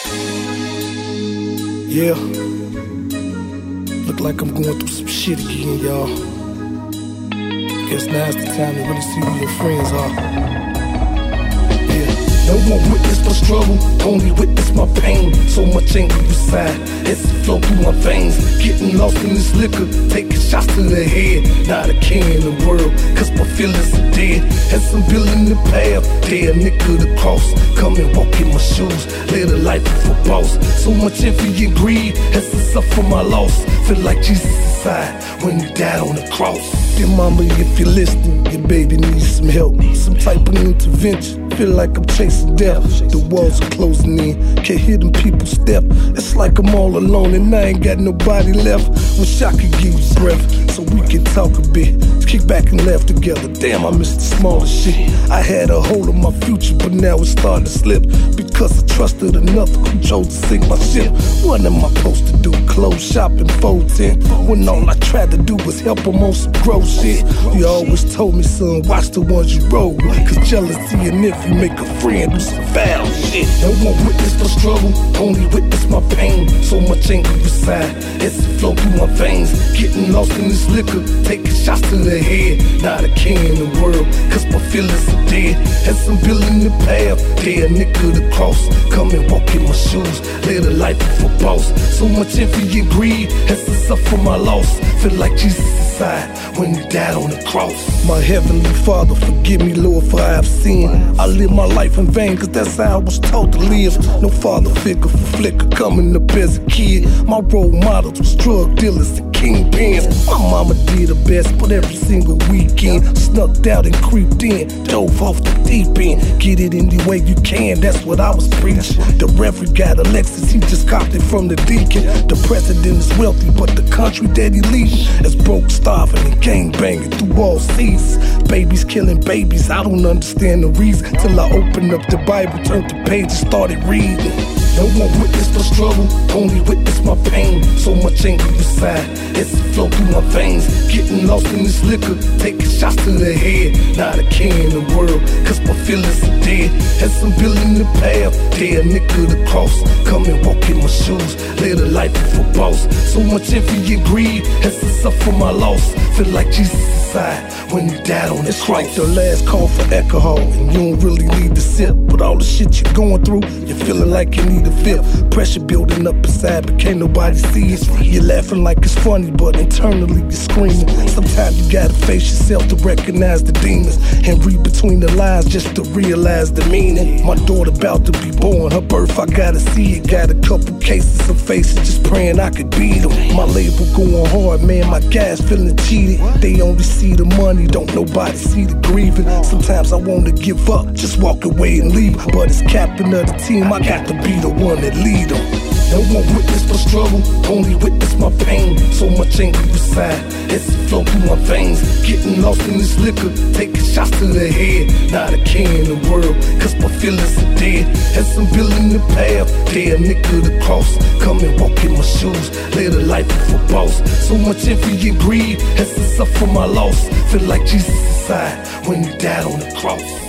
Yeah, look like I'm going through some shit again, y'all. Guess now's the time to really see who your friends are. No one witnessed my struggle, only witnessed my pain. So much anger inside, it's flow through my veins. Getting lost in this liquor, taking shots to the head. Not a king in the world, cause my feelings are dead. Had some bill in the path, dead nigga the cross. Come and walk in my shoes, live a life of a boss. So much envy and greed, has to suffer my loss. Feel like Jesus inside when you died on the cross. Dear mama, if you're listening, your baby needs some help, some type of intervention. Feel like I'm chasing death. The walls are closing in, can't hear them people step. It's like I'm all alone and I ain't got nobody left. Wish I could give you breath so we can talk a bit. Kick back and laugh together. Damn, I miss the smallest shit. I had a hold on my future, but now it's starting to slip because I trusted another who chose to sink my ship. What am I supposed to do? Close shop and fold 10 when all I tried to do was help them on some gross shit. You always told me, son, watch the ones you roll with, cause jealousy and if you make a friend do some foul shit. No one witnessed my struggle, only witnessed my pain. So much anger inside, it's flow through my veins. Getting lost in this liquor, taking shots to the head. Not a king in the world, cause my feelings are dead. Had some bill in the path, dead nigga the cross. Come and walk in my shoes, live a life of a boss. So much envy and greed, has to suffer my loss. Feel like Jesus inside when you died on the cross. My heavenly Father, forgive me, Lord, for I have sinned. I live my life in vain, cause that's how I was taught to live. No father figure for flicker coming up as a kid. My role models was drug dealers and kingpins. My mama did her best, but every single weekend snuck out and creeped in, dove off the deep end. Get it any way you can, that's what I was preaching. The reverend got a Lexus, he just copped it from the deacon. The president is wealthy, but the country that he leading is broke, starving, and gang banging through all seasons. Babies killing babies, I don't understand the reason. Till I opened up the Bible, turned the page and started reading. No one witnessed my struggle, only witnessed my pain. So much anger inside, it's flow through my veins. Getting lost in this liquor, taking shots to the head. Not a king in the world, cause my feelings are dead. Had some bill in the path, dead nigga the cross. Come and walk in my shoes, live a life of a boss. So much envy and greed, has to suffer my loss. Feel like Jesus inside when you died on the cross. It's like the last call for alcohol, and you don't really need to sip. But all the shit you're going through, you're feeling like you need a fifth. Pressure building up inside, but can't nobody see it. You're laughing like it's funny, but internally you're screaming. Sometimes you gotta face yourself to recognize the demons, and read between the lines just to realize the meaning. My daughter about to be born, her birth I gotta see it. Got a couple cases of faces, just praying I could beat them. My label going hard, man, my guys feeling cheated. They only see the money, don't nobody see the grieving. Sometimes I wanna give up, just walk away and leave, but as captain of the team, I got to be the one that lead them. No one witnessed my struggle, only witnessed my pain. So much anger inside, it's flow through my veins. Getting lost in this liquor, taking shots to the head. Not a king in the world, cause my feelings are dead. Had some bill in the path, dead nigga the cross. Come and walk in my shoes, live a life of a boss. So much envy and greed, has to suffer my loss. Feel like Jesus inside when you died on the cross.